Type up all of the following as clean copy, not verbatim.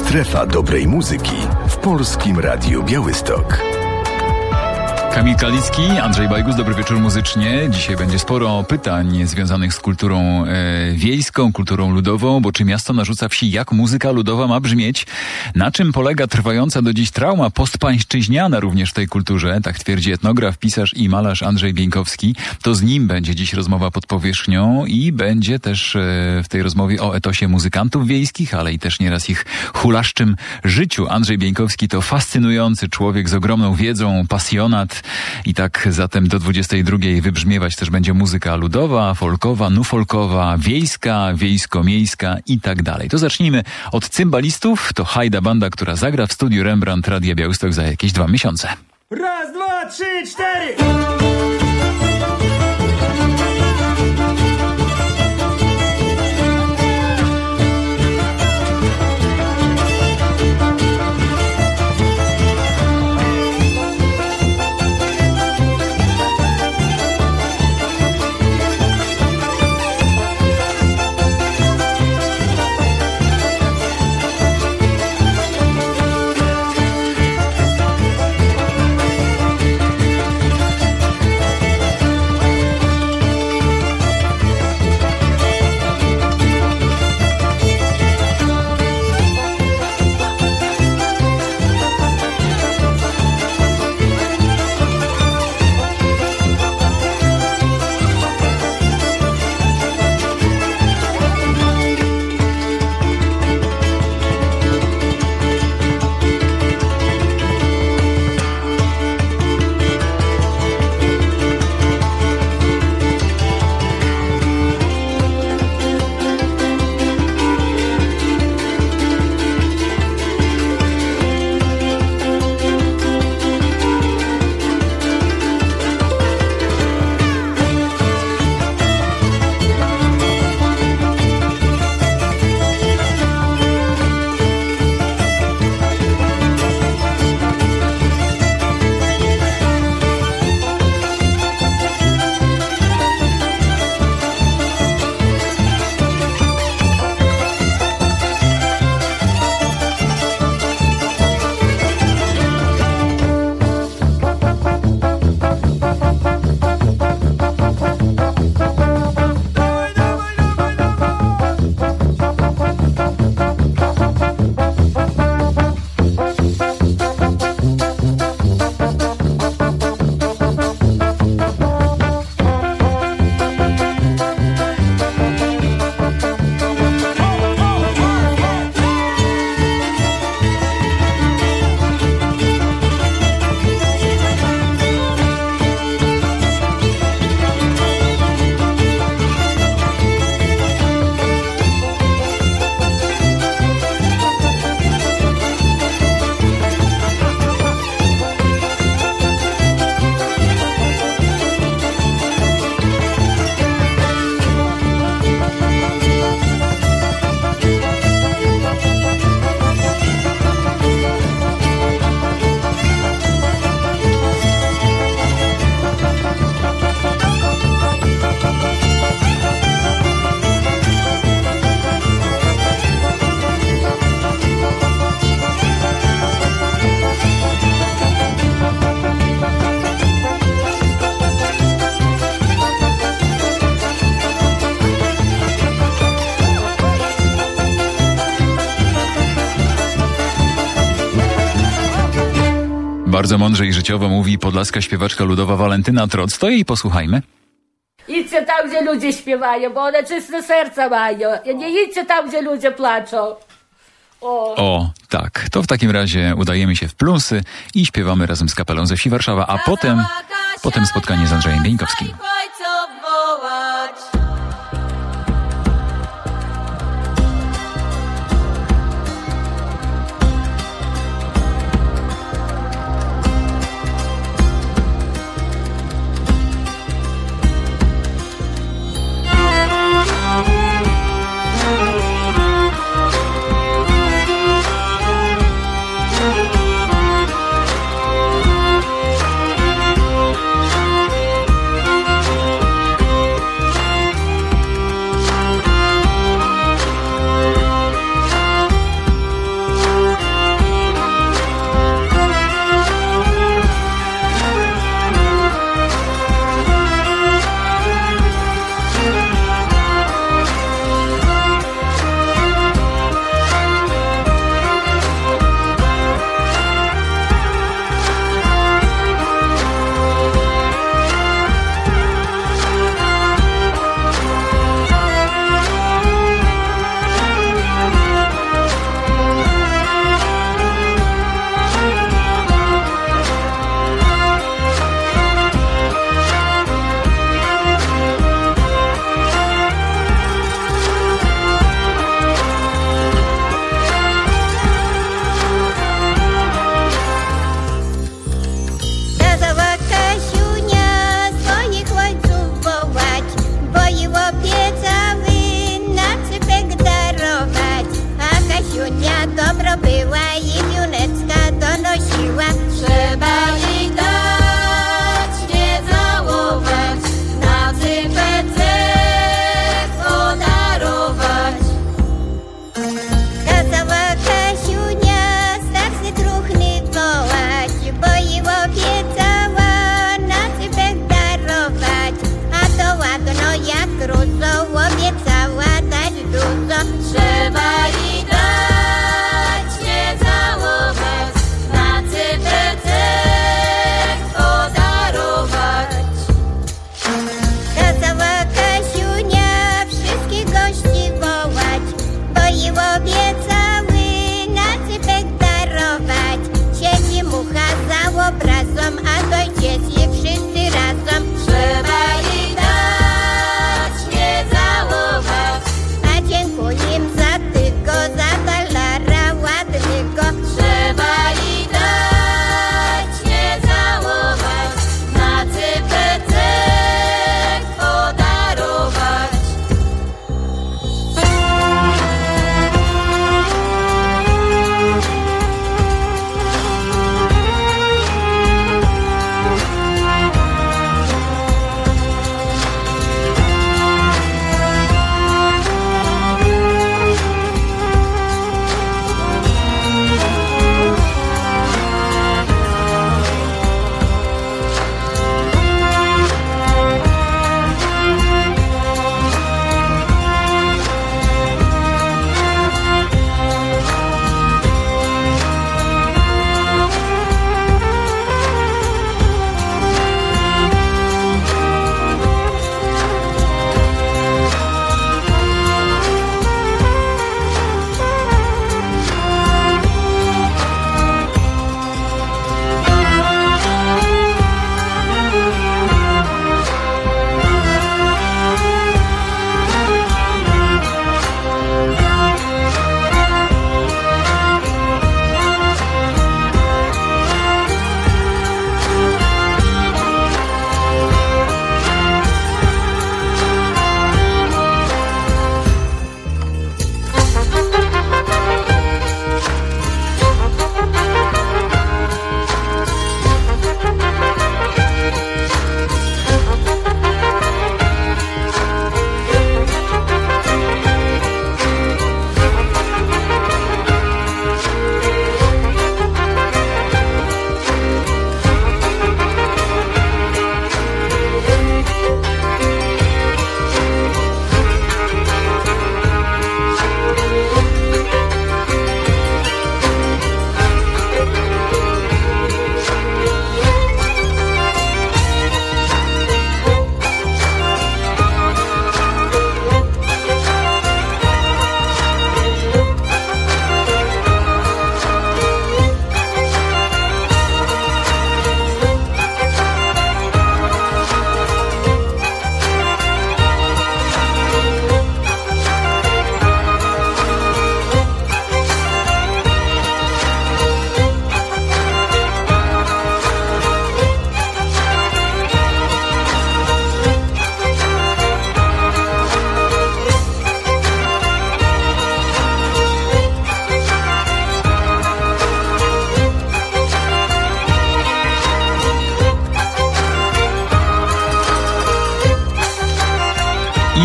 Strefa dobrej muzyki w Polskim Radiu Białystok. Kamil Kalicki, Andrzej Bajgus, dobry wieczór muzycznie. Dzisiaj będzie sporo pytań związanych z kulturą wiejską, kulturą ludową, bo czy miasto narzuca wsi, jak muzyka ludowa ma brzmieć? Na czym polega trwająca do dziś trauma postpańszczyźniana również w tej kulturze? Tak twierdzi etnograf, pisarz i malarz Andrzej Bieńkowski. To z nim będzie dziś rozmowa pod powierzchnią i będzie też w tej rozmowie o etosie muzykantów wiejskich, ale i też nieraz ich hulaszczym życiu. Andrzej Bieńkowski to fascynujący człowiek z ogromną wiedzą, pasjonat. I tak zatem do 22 wybrzmiewać też będzie muzyka ludowa, folkowa, nufolkowa, wiejska, wiejsko-miejska i tak dalej. To zacznijmy od cymbalistów. To Hajda Banda, która zagra w studiu Rembrandt Radia Białystok za jakieś 2 miesiące. Raz, dwa, trzy, cztery! Bardzo mądrze i życiowo mówi podlaska śpiewaczka ludowa Walentyna Troc. To jej posłuchajmy. Idźcie tam, gdzie ludzie śpiewają, bo one czyste serca mają. Nie idźcie tam, gdzie ludzie płaczą. O, tak. To w takim razie udajemy się w Plusy i śpiewamy razem z kapelą ze wsi Warszawa, a potem spotkanie z Andrzejem Bieńkowskim.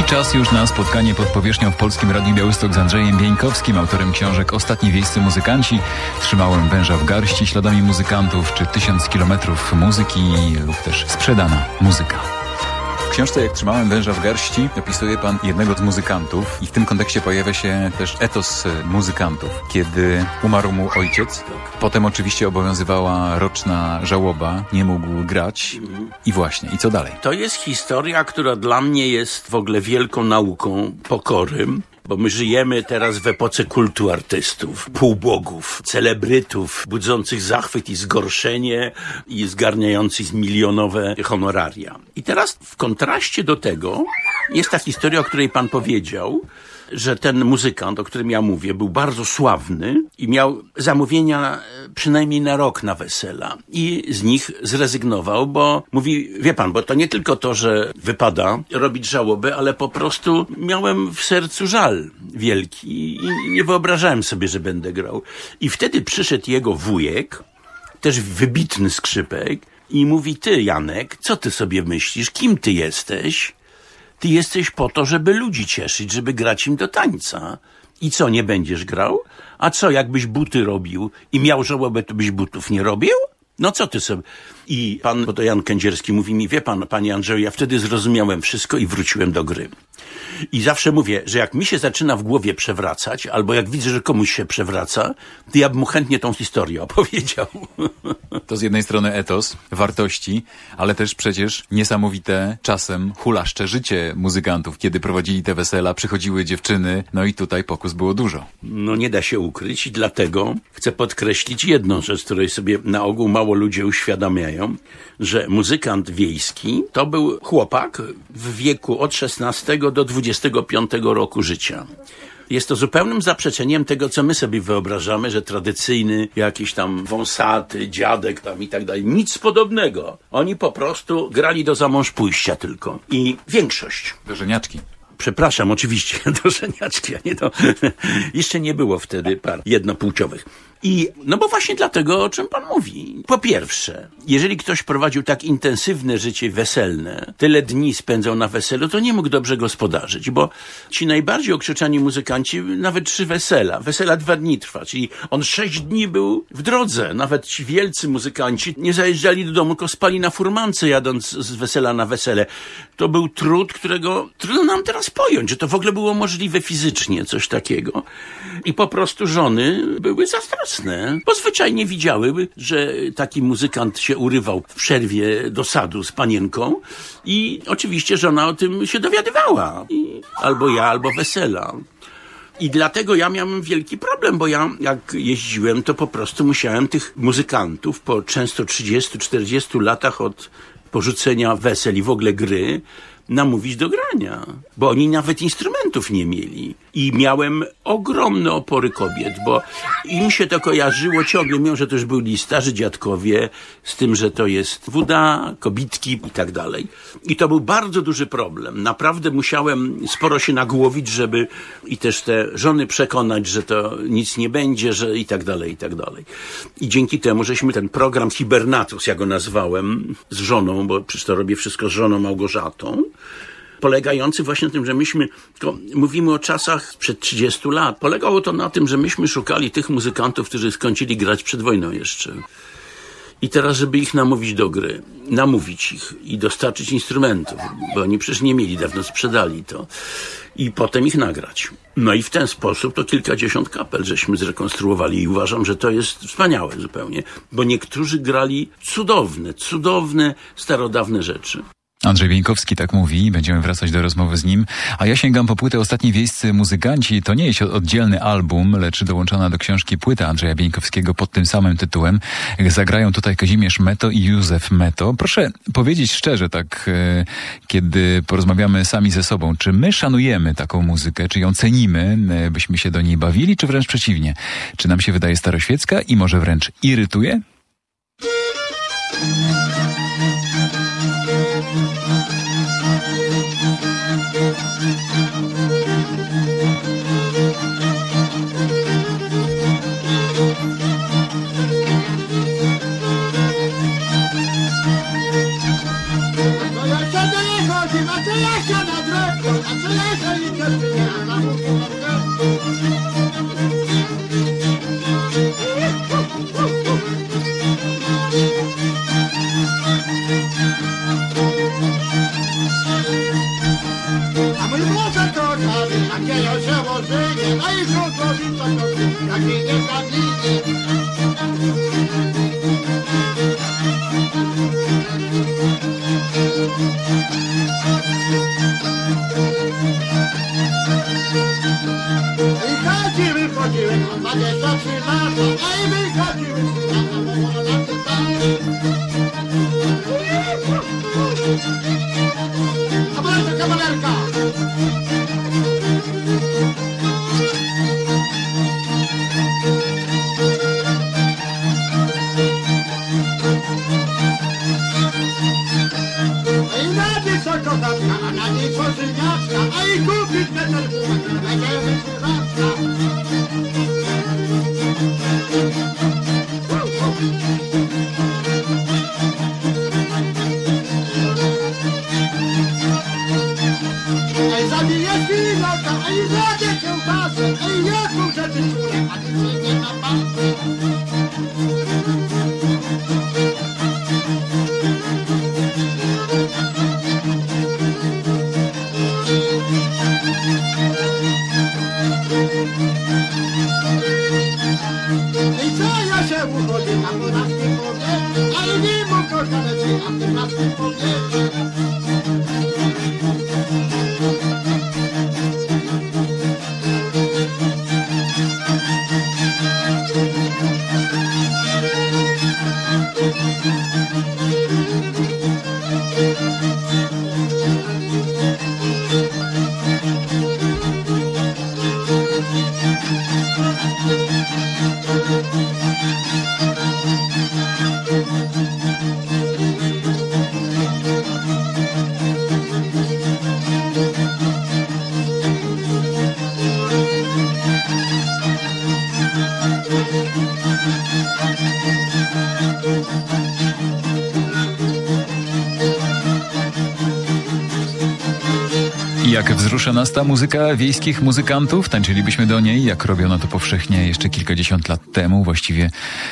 czas już na spotkanie pod powierzchnią w Polskim Radiu Białystok z Andrzejem Bieńkowskim, autorem książek Ostatni wiejscy muzykanci, Trzymałem węża w garści, Śladami muzykantów, czy 1000 kilometrów muzyki lub też Sprzedana muzyka. W książce Jak trzymałem węża w garści opisuje pan jednego z muzykantów i w tym kontekście pojawia się też etos muzykantów. Kiedy umarł mu ojciec, potem oczywiście obowiązywała roczna żałoba, nie mógł grać i właśnie, i co dalej? To jest historia, która dla mnie jest w ogóle wielką nauką pokory. Bo my żyjemy teraz w epoce kultu artystów, półbogów, celebrytów, budzących zachwyt i zgorszenie i zgarniających milionowe honoraria. I teraz w kontraście do tego jest ta historia, o której pan powiedział, że ten muzykant, o którym ja mówię, był bardzo sławny i miał zamówienia przynajmniej na rok na wesela. I z nich zrezygnował, bo mówi, wie pan, bo to nie tylko to, że wypada robić żałobę, ale po prostu miałem w sercu żal wielki i nie wyobrażałem sobie, że będę grał. I wtedy przyszedł jego wujek, też wybitny skrzypek, i mówi, ty Janek, co ty sobie myślisz, kim ty jesteś? Ty jesteś po to, żeby ludzi cieszyć, żeby grać im do tańca. I co, nie będziesz grał? A co, jakbyś buty robił i miał żałobę, to byś butów nie robił? No co ty sobie? I pan, bo to Jan Kędzierski, mówi mi, wie pan, panie Andrzeju, ja wtedy zrozumiałem wszystko i wróciłem do gry. I zawsze mówię, że jak mi się zaczyna w głowie przewracać, albo jak widzę, że komuś się przewraca, to ja bym mu chętnie tą historię opowiedział. To z jednej strony etos, wartości, ale też przecież niesamowite czasem hulaszcze życie muzykantów. Kiedy prowadzili te wesela, przychodziły dziewczyny, no i tutaj pokus było dużo. No nie da się ukryć i dlatego chcę podkreślić jedną rzecz, której sobie na ogół mało ludzie uświadamiają, że muzykant wiejski to był chłopak w wieku od 16 do 25 roku życia. Jest to zupełnym zaprzeczeniem tego, co my sobie wyobrażamy, że tradycyjny jakiś tam wąsaty, dziadek tam i tak dalej. Nic podobnego. Oni po prostu grali do zamążpójścia tylko. I większość. Do żeniaczki. Przepraszam, oczywiście, do żeniaczki, a nie do... Jeszcze nie było wtedy par jednopłciowych. I no bo właśnie dlatego, o czym pan mówi. Po pierwsze, jeżeli ktoś prowadził tak intensywne życie weselne, tyle dni spędzał na weselu, to nie mógł dobrze gospodarzyć, bo ci najbardziej okrzyczani muzykanci, nawet 3 wesela. Wesela 2 dni trwa, czyli on 6 dni był w drodze. Nawet ci wielcy muzykanci nie zajeżdżali do domu, tylko spali na furmance, jadąc z wesela na wesele. To był trud, którego trudno nam teraz pojąć, że to w ogóle było możliwe fizycznie, coś takiego. I po prostu żony były zazdrosne, bo zwyczajnie widziały, że taki muzykant się urywał w przerwie do sadu z panienką i oczywiście żona o tym się dowiadywała. Albo ja, albo wesela. I dlatego ja miałem wielki problem, bo ja jak jeździłem, to po prostu musiałem tych muzykantów po często 30-40 latach od porzucenia wesel i w ogóle gry namówić do grania, bo oni nawet instrumentów nie mieli. I miałem ogromne opory kobiet, bo im się to kojarzyło ciągle, mimo że to już byli starzy dziadkowie, z tym, że to jest wuda, kobitki i tak dalej. I to był bardzo duży problem. Naprawdę musiałem sporo się nagłowić, żeby i też te żony przekonać, że to nic nie będzie, że i tak dalej, i tak dalej. I dzięki temu, żeśmy ten program Hibernatus, ja go nazwałem, z żoną, bo przecież to robię wszystko z żoną Małgorzatą, polegający właśnie na tym, że myśmy, mówimy o czasach sprzed 30 lat, polegało to na tym, że myśmy szukali tych muzykantów, którzy skończyli grać przed wojną jeszcze. I teraz, żeby ich namówić do gry, namówić ich i dostarczyć instrumentów, bo oni przecież nie mieli, dawno sprzedali to, i potem ich nagrać. No i w ten sposób to kilkadziesiąt kapel żeśmy zrekonstruowali i uważam, że to jest wspaniałe zupełnie, bo niektórzy grali cudowne, starodawne rzeczy. Andrzej Bieńkowski tak mówi, będziemy wracać do rozmowy z nim, a ja sięgam po płytę Ostatni wiejscy muzykanci. To nie jest oddzielny album, lecz dołączona do książki płyta Andrzeja Bieńkowskiego pod tym samym tytułem. Zagrają tutaj Kazimierz Meto i Józef Meto. Proszę powiedzieć szczerze, tak, kiedy porozmawiamy sami ze sobą, czy my szanujemy taką muzykę, czy ją cenimy, byśmy się do niej bawili, czy wręcz przeciwnie? Czy nam się wydaje staroświecka i może wręcz irytuje? A co ja na drewno, a co ja a dzieją się łożynie, a i żółtowi co to, jak jej nie zaginie. I chodziły, chodziły, on 23 lata, a i wychodziły z lata, bo ona a bardzo kawalerka! I na wysoko chatka, a na niej tworzyniaczka, a i kupić metal bułek, będziemy słuchaczka. Ej, zabije świnaka, ej, zadzie kiełbasę, ej, jaką rzeczy czule, a ty się nie na pasy. I co ja się uchodzi, a po nas nie powiem, a i nie mu kocha lepiej, a ty nas nie powiesz. Jak wzrusza nas ta muzyka wiejskich muzykantów, tańczylibyśmy do niej, jak robiono to powszechnie jeszcze kilkadziesiąt lat temu, właściwie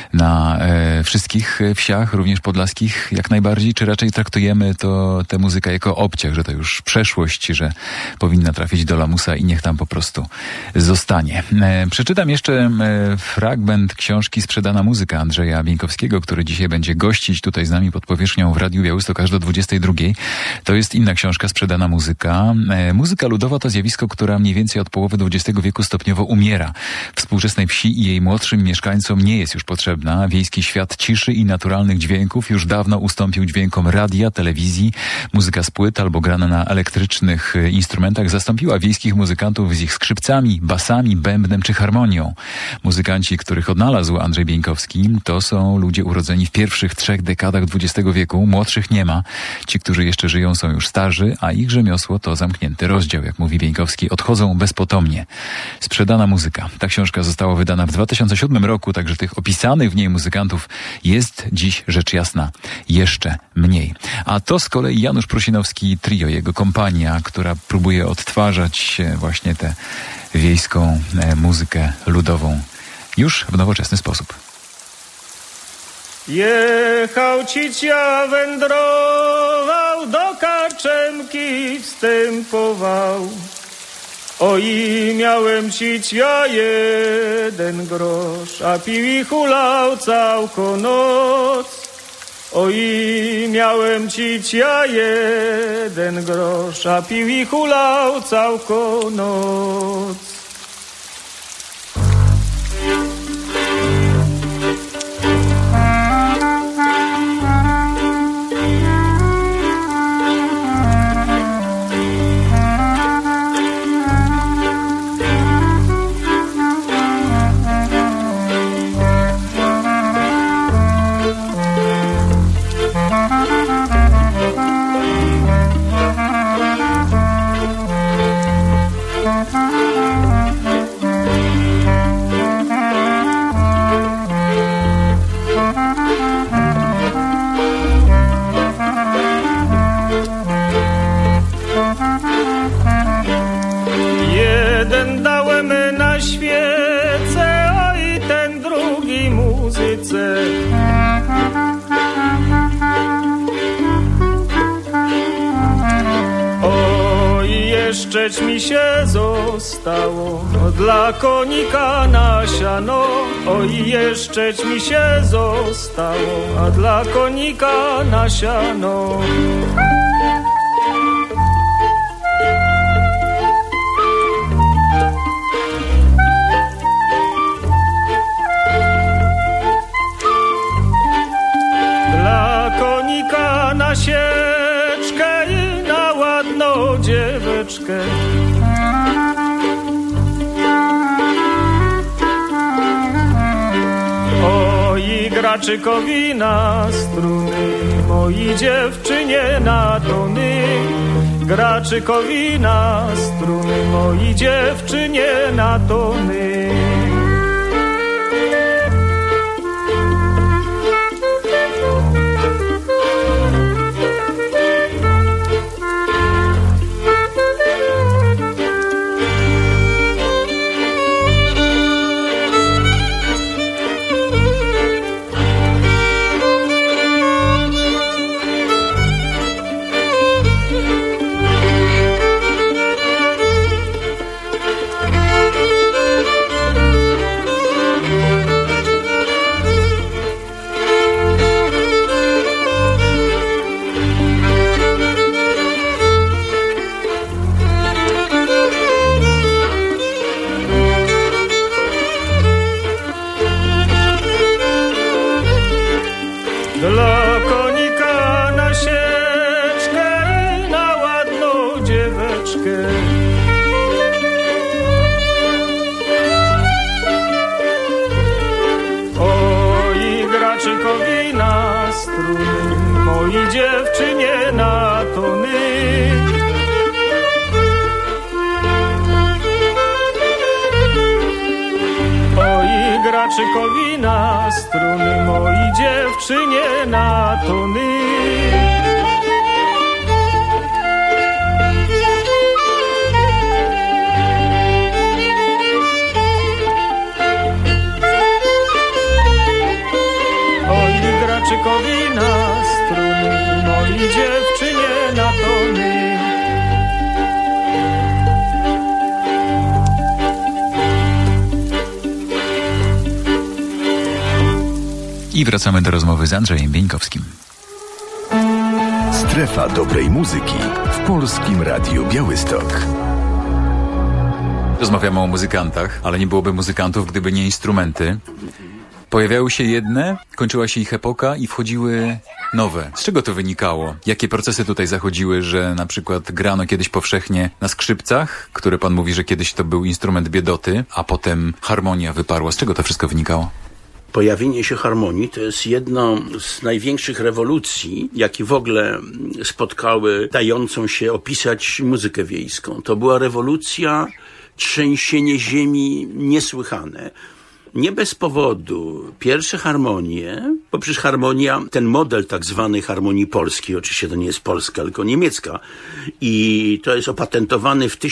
na wszystkich wsiach, również podlaskich jak najbardziej, czy raczej traktujemy tę muzykę jako obciach, że to już przeszłość, że powinna trafić do lamusa i niech tam po prostu zostanie. Przeczytam jeszcze fragment książki Sprzedana muzyka Andrzeja Bieńkowskiego, który dzisiaj będzie gościć tutaj z nami pod powierzchnią w Radiu Białystok aż do 22. To jest inna książka, Sprzedana muzyka. Muzyka ludowa to zjawisko, która mniej więcej od połowy XX wieku stopniowo umiera. Współczesnej wsi i jej młodszym mieszkańcom nie jest już potrzebna. Wiejski świat ciszy i naturalnych dźwięków już dawno ustąpił dźwiękom radia, telewizji. Muzyka z płyt albo grana na elektrycznych instrumentach zastąpiła wiejskich muzykantów z ich skrzypcami, basami, bębnem czy harmonią. Muzykanci, których odnalazł Andrzej Bieńkowski, to są ludzie urodzeni w pierwszych 3 dekadach XX wieku. Młodszych nie ma. Ci, którzy jeszcze żyją, są już starzy, a ich rzemiosło to zamknięty rozdział, jak mówi Bieńkowski, odchodzą bezpotomnie. Sprzedana muzyka. Ta książka została wydana w 2007 roku, także tych opisanych w niej muzykantów jest dziś rzecz jasna jeszcze mniej. A to z kolei Janusz Prusinowski Trio, jego kompania, która próbuje odtwarzać właśnie tę wiejską muzykę ludową już w nowoczesny sposób. Jechał cicia, wędrował, do Karczemki wstępował. Oj, miałem cicia 1 grosz, a pił i hulał całką noc. Oj, miałem cicia 1 grosz, a pił i hulał całką noc. jeszcze mi się zostało dla konika na siano. Oj, jeszcze mi się zostało, a dla konika na siano. Dla konika na sieczkę i na ładną dzieweczkę. Oj, graczykowi na struny, moi dziewczynie na tony. Graczykowi na struny, moi dziewczynie na tony. Dla konika na sieczkę i na ładną dzieweczkę. Oj, graczykowi na struny, moi dziewczynie na tony. Oj, graczykowi na struny, moi dziewczynie na tony. Oj, graczykowi na struny, moi dziewczynie na tony. I wracamy do rozmowy z Andrzejem Bieńkowskim. Strefa dobrej muzyki w Polskim Radiu Białystok. Rozmawiamy o muzykantach, ale nie byłoby muzykantów, gdyby nie instrumenty. Pojawiały się jedne, kończyła się ich epoka i wchodziły nowe. Z czego to wynikało? Jakie procesy tutaj zachodziły, że na przykład grano kiedyś powszechnie na skrzypcach, które pan mówi, że kiedyś to był instrument biedoty, a potem harmonia wyparła. Z czego to wszystko wynikało? Pojawienie się harmonii to jest jedno z największych rewolucji, jakie w ogóle spotkały dającą się opisać muzykę wiejską. To była rewolucja, trzęsienie ziemi niesłychane. Nie bez powodu pierwsze harmonie, bo przecież harmonia, ten model tak zwanej harmonii polskiej, oczywiście to nie jest polska, tylko niemiecka, i to jest opatentowany w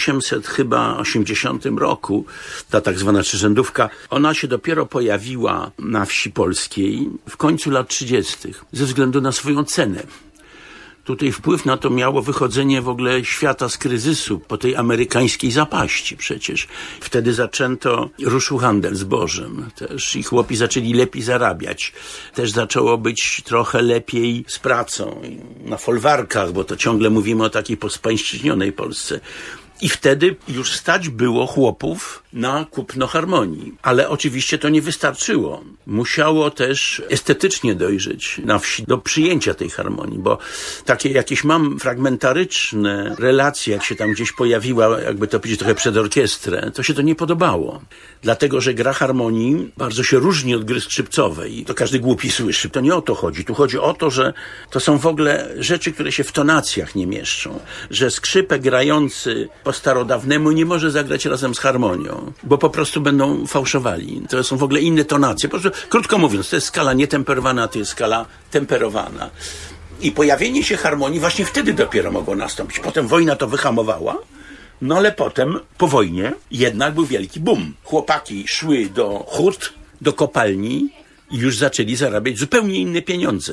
1880 roku, ta tak zwana trzyrzędówka. Ona się dopiero pojawiła na wsi polskiej w końcu lat 30. ze względu na swoją cenę. Tutaj wpływ na to miało wychodzenie w ogóle świata z kryzysu po tej amerykańskiej zapaści przecież. Wtedy ruszył handel zbożem też i chłopi zaczęli lepiej zarabiać. Też zaczęło być trochę lepiej z pracą na folwarkach, bo to ciągle mówimy o takiej pospańszczyźnionej Polsce. I wtedy już stać było chłopów na kupno harmonii. Ale oczywiście to nie wystarczyło. Musiało też estetycznie dojrzeć na wsi do przyjęcia tej harmonii, bo takie jakieś mam fragmentaryczne relacje, jak się tam gdzieś pojawiła, jakby to powiedzieć trochę przed orkiestrę, to się to nie podobało. Dlatego, że gra harmonii bardzo się różni od gry skrzypcowej. To każdy głupi słyszy. To nie o to chodzi. Tu chodzi o to, że to są w ogóle rzeczy, które się w tonacjach nie mieszczą. Że skrzypek grający po starodawnemu nie może zagrać razem z harmonią, bo po prostu będą fałszowali. To są w ogóle inne tonacje. Po prostu, krótko mówiąc, to jest skala nietemperowana, a to jest skala temperowana. I pojawienie się harmonii właśnie wtedy dopiero mogło nastąpić. Potem wojna to wyhamowała, no ale potem, po wojnie, jednak był wielki boom. Chłopaki szły do hut, do kopalni i już zaczęli zarabiać zupełnie inne pieniądze.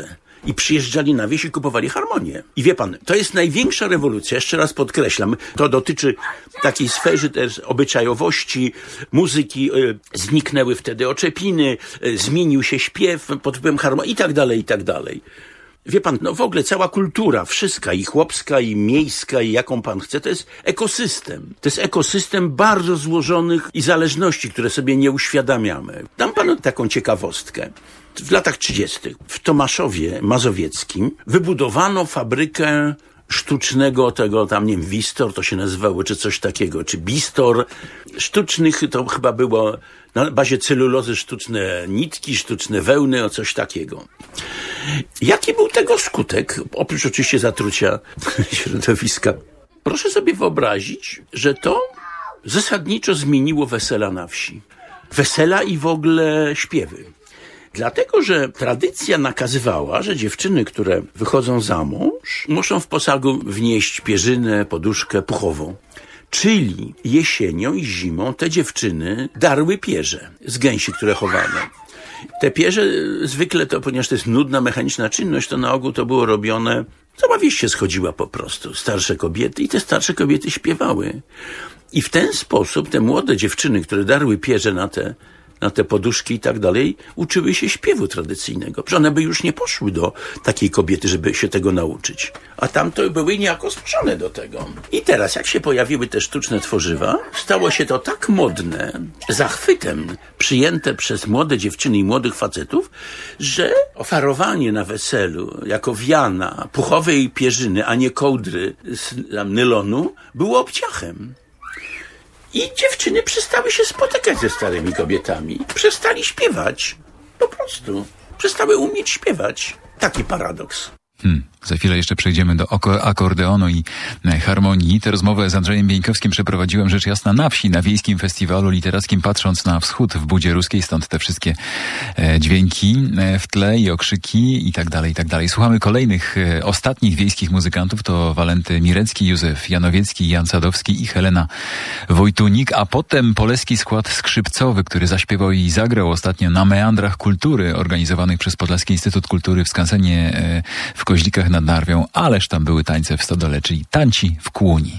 i przyjeżdżali na wieś i kupowali harmonię. I wie pan, to jest największa rewolucja, jeszcze raz podkreślam, to dotyczy takiej sfery też obyczajowości, muzyki, zniknęły wtedy oczepiny, zmienił się śpiew pod wpływem harmonii i tak dalej, i tak dalej. Wie pan, no w ogóle cała kultura, wszystka, i chłopska, i miejska, i jaką pan chce, to jest ekosystem. To jest ekosystem bardzo złożonych i zależności, które sobie nie uświadamiamy. Dam panu taką ciekawostkę. W latach 30. w Tomaszowie Mazowieckim wybudowano fabrykę sztucznego tego, tam nie wiem, Wistor to się nazywało, czy coś takiego, czy Bistor. Sztucznych to chyba było na bazie celulozy sztuczne nitki, sztuczne wełny, o coś takiego. Jaki był tego skutek? Oprócz oczywiście zatrucia środowiska. Proszę sobie wyobrazić, że to zasadniczo zmieniło wesela na wsi. Wesela i w ogóle śpiewy. Dlatego, że tradycja nakazywała, że dziewczyny, które wychodzą za mąż, muszą w posagu wnieść pierzynę, poduszkę puchową. Czyli jesienią i zimą te dziewczyny darły pierze z gęsi, które chowano. Te pierze zwykle to, ponieważ to jest nudna, mechaniczna czynność, to na ogół to było robione, cała wieś się schodziła po prostu, starsze kobiety i te starsze kobiety śpiewały. I w ten sposób te młode dziewczyny, które darły pierze na te poduszki i tak dalej, uczyły się śpiewu tradycyjnego. Że one by już nie poszły do takiej kobiety, żeby się tego nauczyć. A tamto były niejako zmuszone do tego. I teraz, jak się pojawiły te sztuczne tworzywa, stało się to tak modne, zachwytem przyjęte przez młode dziewczyny i młodych facetów, że oferowanie na weselu jako wiana puchowej pierzyny, a nie kołdry z nylonu, było obciachem. I dziewczyny przestały się spotykać ze starymi kobietami. Przestali śpiewać. Po prostu. Przestały umieć śpiewać. Taki paradoks. Za chwilę jeszcze przejdziemy do akordeonu i harmonii. Tę rozmowę z Andrzejem Bieńkowskim przeprowadziłem rzecz jasna na wsi, na wiejskim festiwalu literackim, patrząc na wschód w Budzie Ruskiej, stąd te wszystkie dźwięki w tle i okrzyki i tak dalej, i tak dalej. Słuchamy kolejnych, ostatnich wiejskich muzykantów, to Walenty Mirecki, Józef Janowiecki, Jan Sadowski i Helena Wojtunik, a potem poleski skład skrzypcowy, który zaśpiewał i zagrał ostatnio na Meandrach Kultury, organizowanych przez Podlaski Instytut Kultury w skansenie w Koźlikach nad Narwią, ależ tam były tańce w stodole, czyli tanci w kłuni.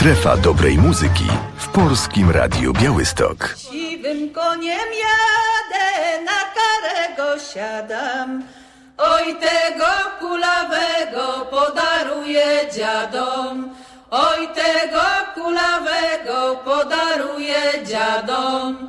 Strefa dobrej muzyki w Polskim Radiu Białystok. Siwym koniem jadę, na karego siadam. Oj, tego kulawego podaruję dziadom. Oj, tego kulawego podaruję dziadom.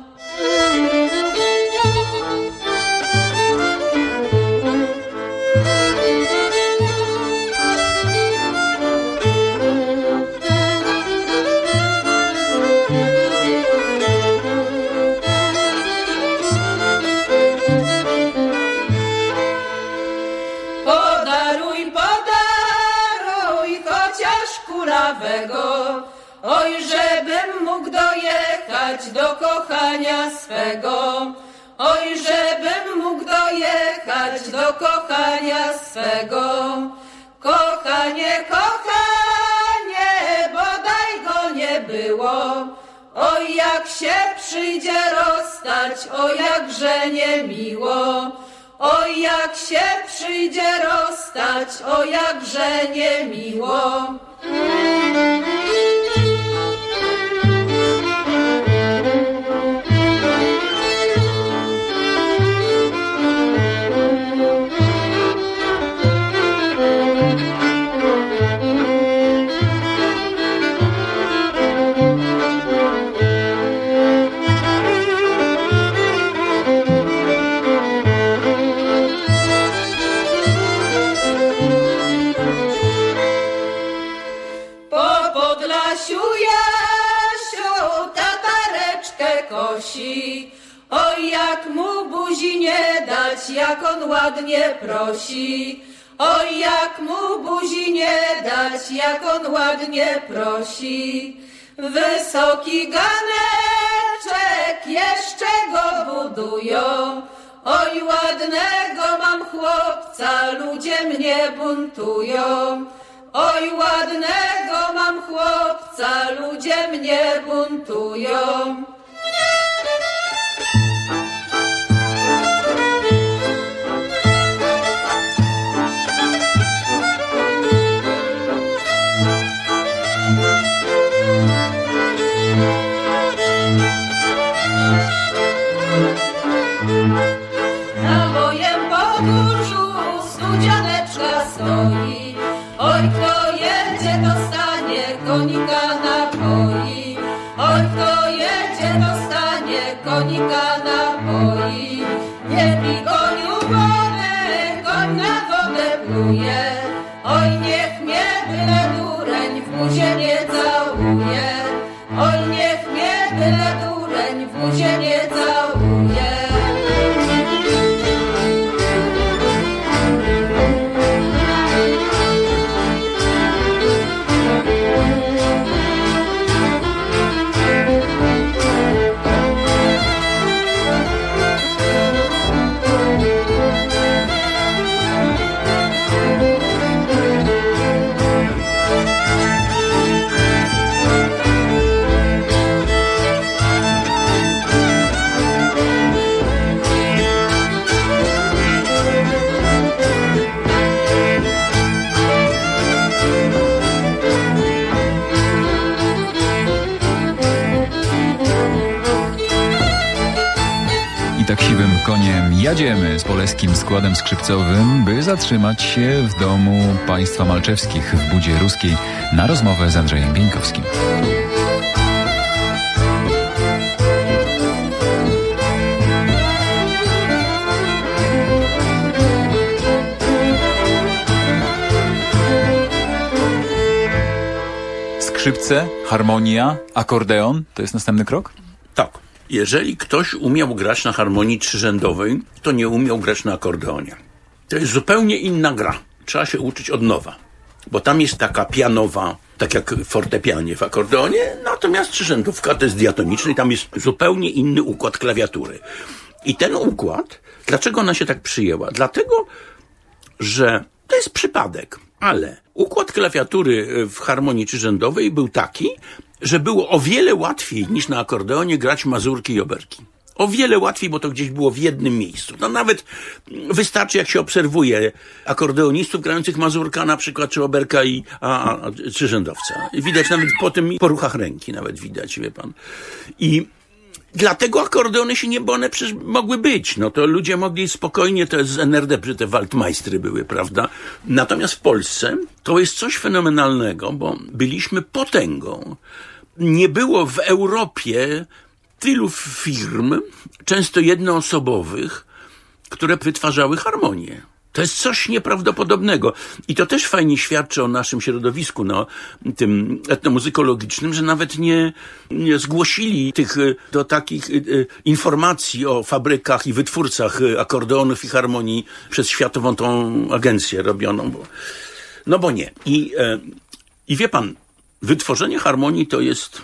Oj, żebym mógł dojechać do kochania swego. Oj, żebym mógł dojechać do kochania swego. Kochanie, kochanie, bodaj go nie było. Oj, jak się przyjdzie rozstać, o jakże niemiło. Oj, jak się przyjdzie rozstać, o jakże niemiło. Oj, jak mu buzi nie dać, jak on ładnie prosi. Oj, jak mu buzi nie dać, jak on ładnie prosi. Wysoki ganeczek, jeszcze go budują. Oj, ładnego mam chłopca, ludzie mnie buntują. Oj, ładnego mam chłopca, ludzie mnie buntują. Na mojem podwórzu studzianeczka stoi. Oj, kto jedzie, dostanie konika napoi. Oj, kto jedzie, dostanie konika napoi. Nie pij koniu wodę, koń na wodę pluje. Oj, niech mnie byle dureń w buzie nie całuje. Oj, niech mnie byle dureń w buzie nie całuje. I tak siwym koniem jadziemy z polskim składem skrzypcowym, by zatrzymać się w domu państwa Malczewskich w Budzie Ruskiej na rozmowę z Andrzejem Bieńkowskim. Skrzypce, harmonia, akordeon, to jest następny krok? Tak. Jeżeli ktoś umiał grać na harmonii trzyrzędowej, to nie umiał grać na akordeonie. To jest zupełnie inna gra. Trzeba się uczyć od nowa. Bo tam jest taka pianowa, tak jak w fortepianie w akordeonie, natomiast trzyrzędówka to jest diatoniczny i tam jest zupełnie inny układ klawiatury. I ten układ, dlaczego ona się tak przyjęła? Dlatego, że to jest przypadek, ale układ klawiatury w harmonii trzyrzędowej był taki, że było o wiele łatwiej niż na akordeonie grać mazurki i oberki. O wiele łatwiej, bo to gdzieś było w jednym miejscu. No nawet wystarczy, jak się obserwuje akordeonistów grających mazurka na przykład, czy oberka czy rzędowca. Widać nawet po tym, po ruchach ręki nawet widać, wie pan. I dlatego akordeony się nie, bo one przecież mogły być. No to ludzie mogli spokojnie, to jest z NRD, że te waldmeistry były, prawda? Natomiast w Polsce to jest coś fenomenalnego, bo byliśmy potęgą. Nie było w Europie tylu firm, często jednoosobowych, które wytwarzały harmonię. To jest coś nieprawdopodobnego. I to też fajnie świadczy o naszym środowisku, no, tym etnomuzykologicznym, że nawet nie zgłosili do takich informacji o fabrykach i wytwórcach akordeonów i harmonii przez światową tą agencję robioną. Bo nie. I wie pan, wytworzenie harmonii to jest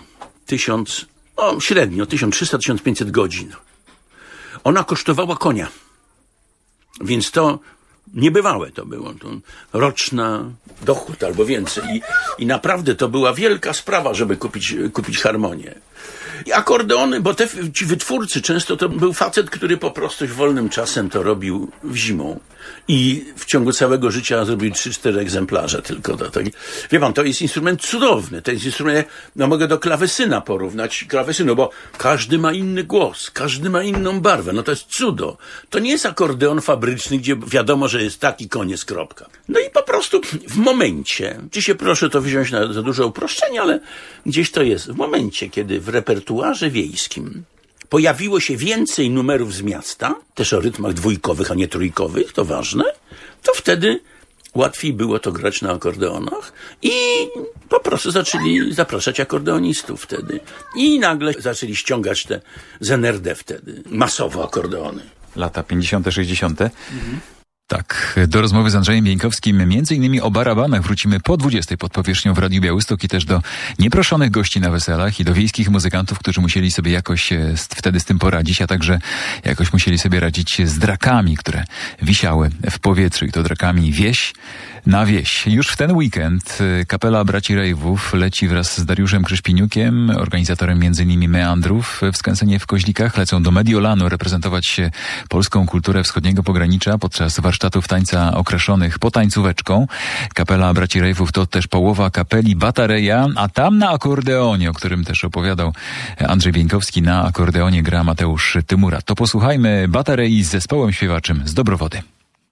średnio 1300-1500 godzin. Ona kosztowała konia. Więc to niebywałe to było. To roczna dochód albo więcej. I naprawdę to była wielka sprawa, żeby kupić harmonię. I akordeony, bo ci wytwórcy często to był facet, który po prostu wolnym czasem to robił w zimą. I w ciągu całego życia zrobił 3-4 egzemplarze tylko. Wie pan, to jest instrument cudowny. To jest instrument, mogę do klawesyna porównać. Klawesynu, bo każdy ma inny głos, każdy ma inną barwę. No to jest cudo. To nie jest akordeon fabryczny, gdzie wiadomo, że jest taki, koniec, kropka. No i po prostu w momencie, dzisiaj proszę to wziąć za duże uproszczenie, ale gdzieś to jest. W momencie, kiedy w repertuarze wiejskim pojawiło się więcej numerów z miasta, też o rytmach dwójkowych, a nie trójkowych, to ważne, to wtedy łatwiej było to grać na akordeonach i po prostu zaczęli zapraszać akordeonistów wtedy. I nagle zaczęli ściągać te z NRD wtedy, masowo akordeony. Lata 50., 60. Tak, do rozmowy z Andrzejem Bieńkowskim między innymi o barabanach wrócimy po 20 pod powierzchnią w Radiu Białystok i też do nieproszonych gości na weselach i do wiejskich muzykantów, którzy musieli sobie jakoś wtedy z tym poradzić, a także jakoś musieli sobie radzić z drakami, które wisiały w powietrzu i to drakami wieś na wieś. Już w ten weekend kapela Braci Rejwów leci wraz z Dariuszem Krzyszpiniukiem, organizatorem m.in. Meandrów w Skansenie w Koźlikach. Lecą do Mediolanu reprezentować polską kulturę wschodniego pogranicza podczas warsztatów tańca określonych potańcóweczką. Kapela Braci Rejwów to też połowa kapeli Batareja, a tam na akordeonie, o którym też opowiadał Andrzej Bieńkowski, na akordeonie gra Mateusz Tymura. To posłuchajmy Batarei z zespołem śpiewaczym z Dobrowody.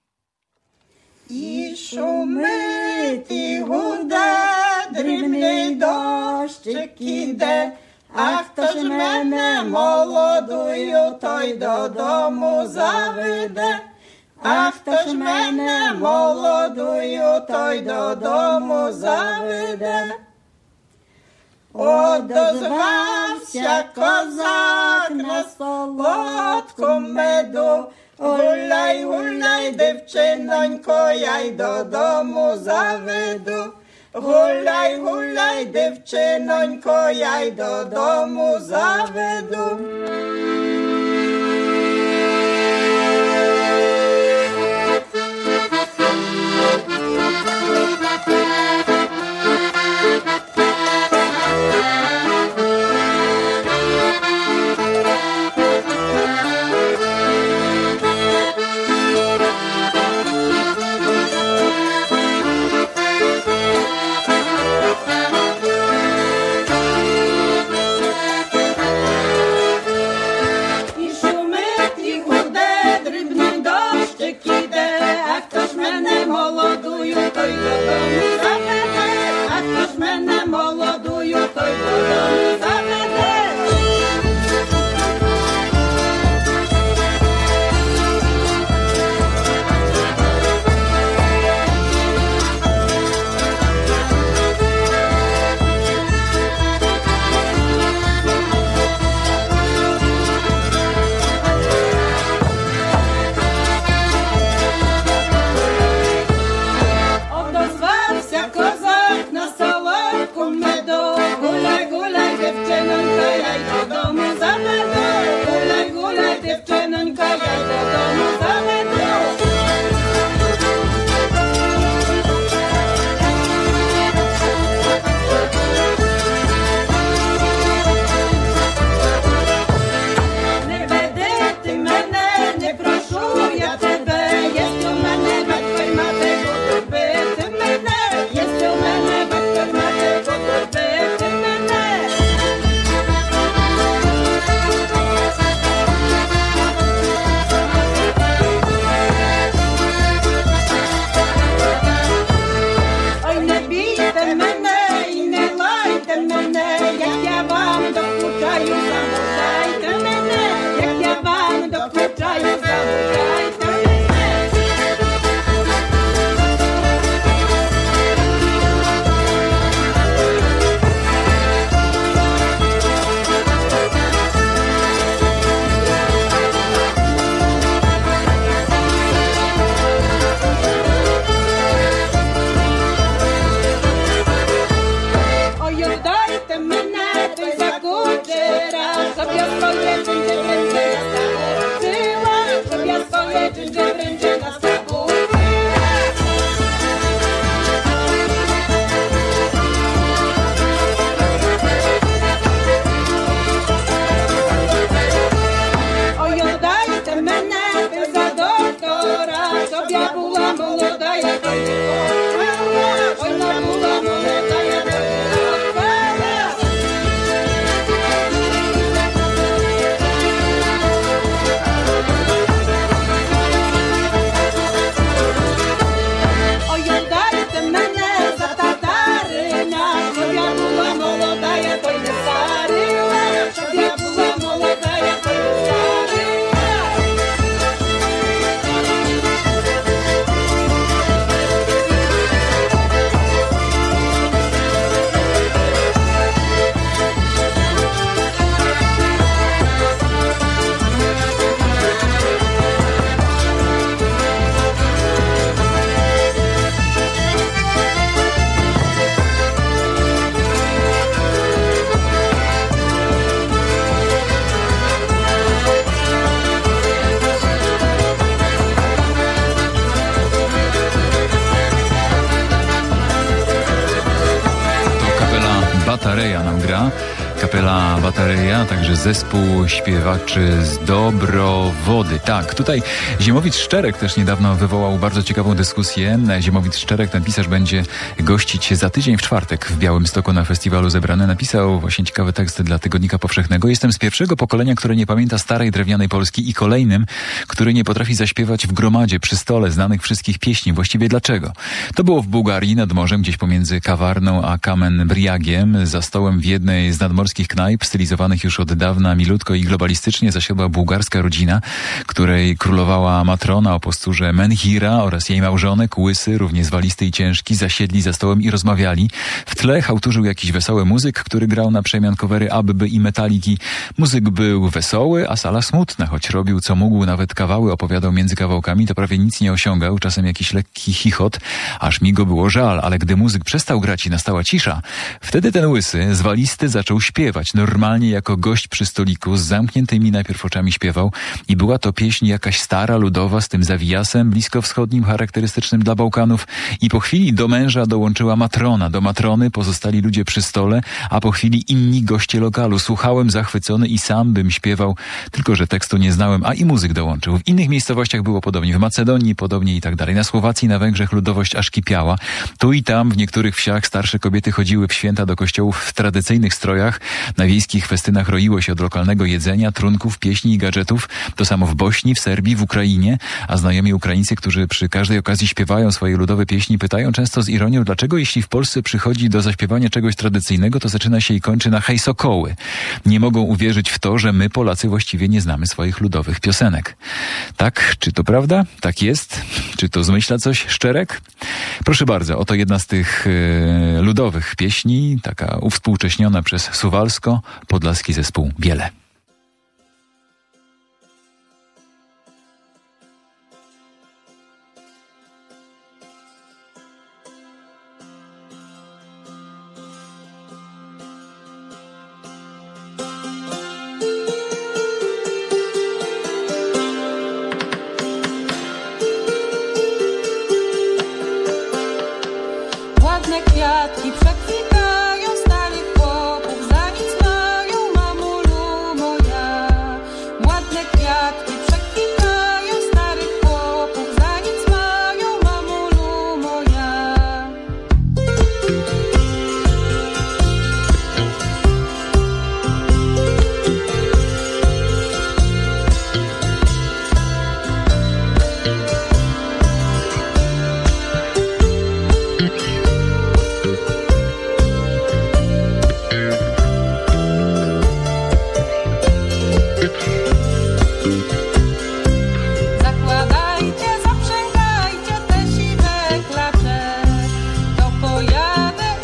І шумить, і гуде, дрібний дощик іде, а хто ж мене молодую, той додому заведе. А хто ж мене молодую, той додому заведе. Odezwawся козак на солодку меду, гуляй, гуляй, дівчинонько, я й додому заведу. Гуляй, гуляй, дівчинонько, я й додому заведу. Batareja nam gra. Kapela Batareja, także zespół śpiewaczy z Dobrowody. Tak, tutaj Ziemowit Szczerek też niedawno wywołał bardzo ciekawą dyskusję. Ziemowit Szczerek, ten pisarz, będzie gościć za tydzień w czwartek w Białymstoku na festiwalu Zebrane. Napisał właśnie ciekawy tekst dla Tygodnika Powszechnego. Jestem z pierwszego pokolenia, które nie pamięta starej drewnianej Polski, i kolejnym, który nie potrafi zaśpiewać w gromadzie, przy stole, znanych wszystkich pieśni. Właściwie dlaczego? To było w Bułgarii, nad morzem, gdzieś pomiędzy Kawarną a Kamen-Briagiem, za stołem w jednej z nadmorskich knajp, stylizowanych już od dawna milutko i globalistycznie, zasiadła bułgarska rodzina, której królowała matrona o posturze menhira oraz jej małżonek, łysy, równie zwalisty i ciężki, zasiedli za stołem i rozmawiali. W tle chałturzył jakiś wesoły muzyk, który grał na przemian covery Abby i Metaliki. Muzyk był wesoły, a sala smutna, choć robił co mógł, nawet kawały opowiadał między kawałkami, to prawie nic nie osiągał, czasem jakiś lekki chichot, aż mi go było żal, ale gdy muzyk przestał grać i nastała cisza, wtedy ten łysy, zwalisty, zaczął śpiewać, normalnie jako gość przy stoliku, z zamkniętymi najpierw oczami śpiewał i była to pieśń jakaś stara, ludowa, z tym zawijasem bliskowschodnim, charakterystycznym dla Bałkanów, i po chwili do męża dołączyła matrona, do matrony pozostali ludzie przy stole, a po chwili inni goście lokalu. Słuchałem zachwycony i sam bym śpiewał, tylko że tekstu nie znałem, a i muzyk dołączył. W innych miejscowościach było podobnie, w Macedonii podobnie i tak dalej. Na Słowacji, na Węgrzech ludowość aż kipiała. Tu i tam w niektórych wsiach starsze kobiety chodziły w święta do kościołów w tradycyjnych strojach. Na wiejskich festynach roiło się od lokalnego jedzenia, trunków, pieśni i gadżetów. To samo w Bośni, w Serbii, w Ukrainie, a znajomi Ukraińcy, którzy przy każdej okazji śpiewają swoje ludowe pieśni, pytają często z ironią, dlaczego jeśli w Polsce przychodzi do zaśpiewania czegoś tradycyjnego, to zaczyna się i kończy na hej sokoły. Nie mogą uwierzyć w to, że my, Polacy, właściwie nie znamy swoich ludowych piosenek. Tak, czy to prawda? Tak jest? Czy to zmyśla coś Szczerek? Proszę bardzo, oto jedna z tych ludowych pieśni, taka uwspółcześniona przez Suwalsko-Podlaski zespół Biele. Ładne kwiatki przekwitają starych chłopów, za nic mają, mamulu moja. Ładne kwiatki przekwitają starych chłopów, za nic mają, mamulu moja. Zakładajcie, zaprzęgajcie te siwe klacze, to pojadę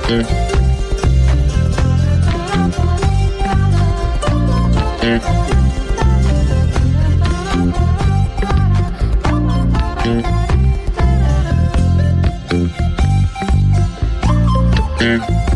Thank you.